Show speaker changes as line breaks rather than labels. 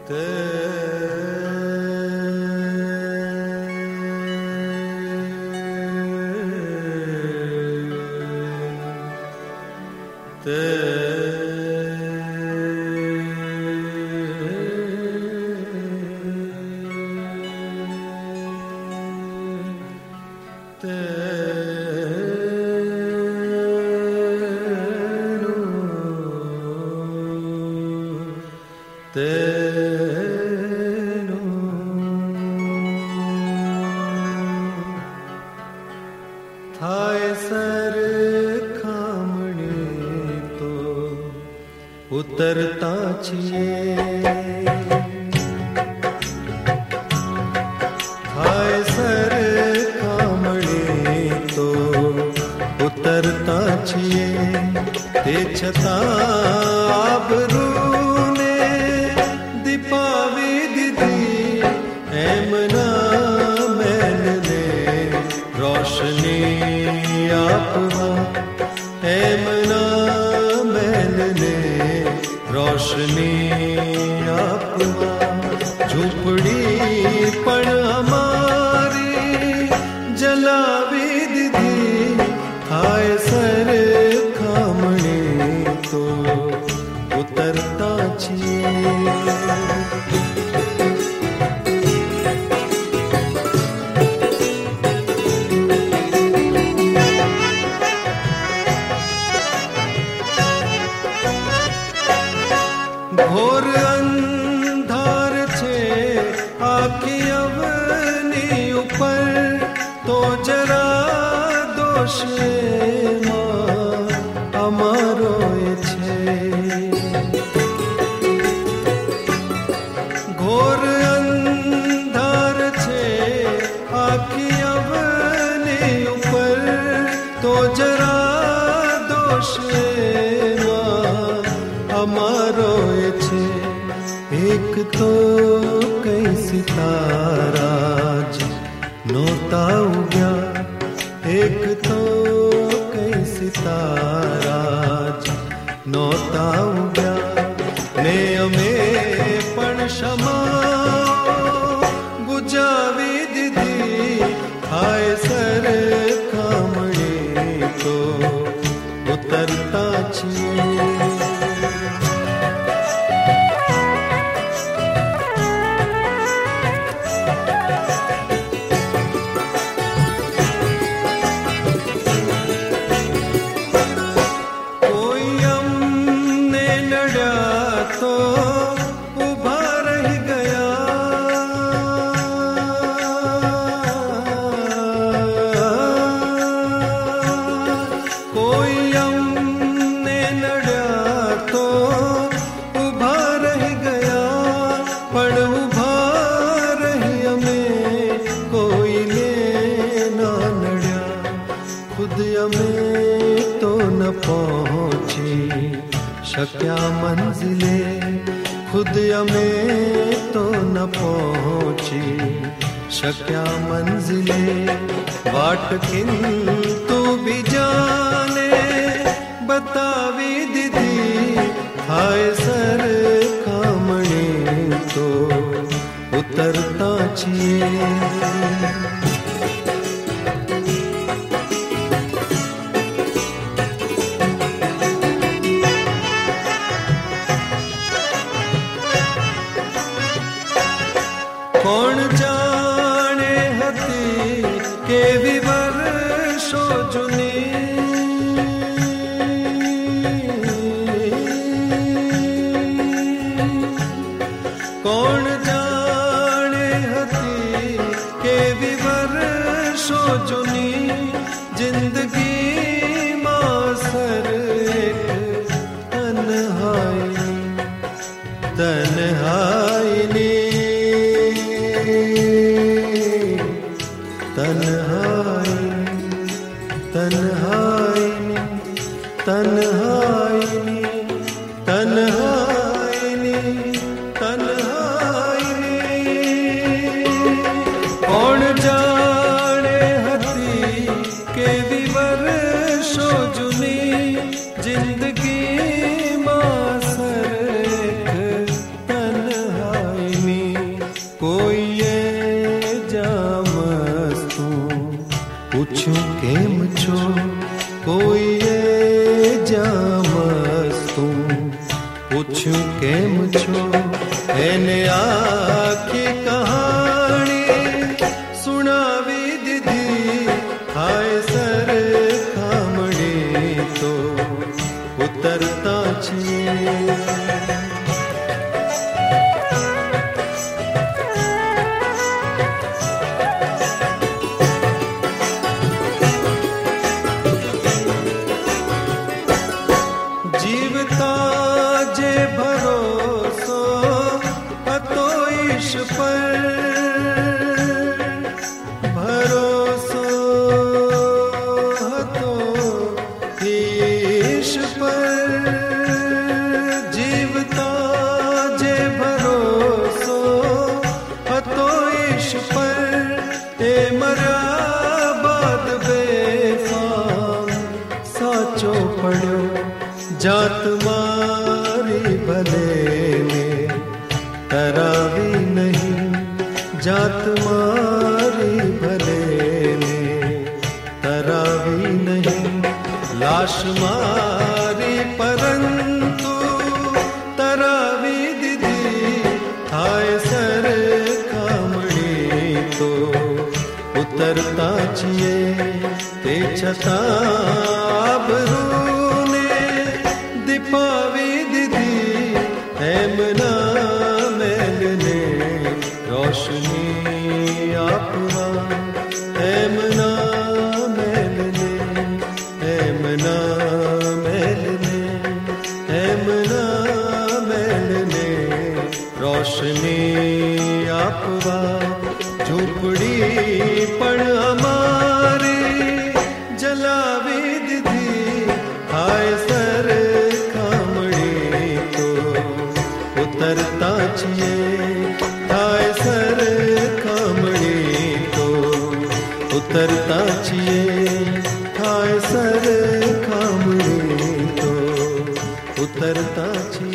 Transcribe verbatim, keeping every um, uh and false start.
थाय सर खामणे तो उतरता छिए, थाय सर खामणे तो उतरता छिए, ते छता आबरू ने दीपावी दीदी एमना मैंने रोशनी आपवा एमना मैंने रोशनी आपवा, झूपड़ी पण हमारी जलावी दीदी थाय सर खामणे तो उतरता छिए। घोर अंधार छे आखी अवनी ऊपर तो जरा दोष मां अमारो छे। घोर अंधार छे आखी अवनी ऊपर तो जरा दोष हमारो छे। एक तो कई सिताराज नोता उग्या, एक तो कई सिताराज नोता उग्या, ने अमे पण क्षमा बुझावी दीदी थाय सर खामणे तो उतरता छिए। तो उभा रह गया, कोई हमने नड्या तो उभा रह गया, पण उभा रही हमें कोई ने ना नड्या, खुद हमें तो न पहुंची शक्या मंजिले, खुद हमें तो न पहुंची शक्या मंजिले, बाट किंतु भी जाने बतावी दीदी थाय सर खामणे तो उतरता छिए। कौन जाने हती केवी वर्षो जुनी, कौन जाने हती केवी वर्षो जुनी, जिंदगी मासर एक तन्हाई तन्हाई तन्हाई तन्हाई तन्हाई तन्हाई तन्हाई, कौन जाने हती केवी वर्षो जुनी, जिंदगी मासर एक तन्हाई पूछूं केम छो एने आखी कहानी सुनावी दीदी हाय सर खामणी तो उतरता छे। जीवता जे भरोसो हतो ईश पर भरोसो हतो ईश पर जीवता जे भरोसो हतो ईश पर ए मरा बाद बेफाम साचो पड़ो जात मारी भले ने तरावी नहीं जात मारी भले ने तरावी नहीं लाश मारी परंतु तरावी दीदी हाय सर खामणी तो उतरता छिए ते छता आबरू पावी दीदी हेमना मैलने रोशनी आपवा हेमना मैलने हेमना मैलने हेमना मैलने रोशनी आपवा झूपड़ी पण हमारी जलावी दीदी हाय सर उतरता छिए हाय सर खामणी तो उतरता छिए हाय सर खामणी तो उतरता छिए।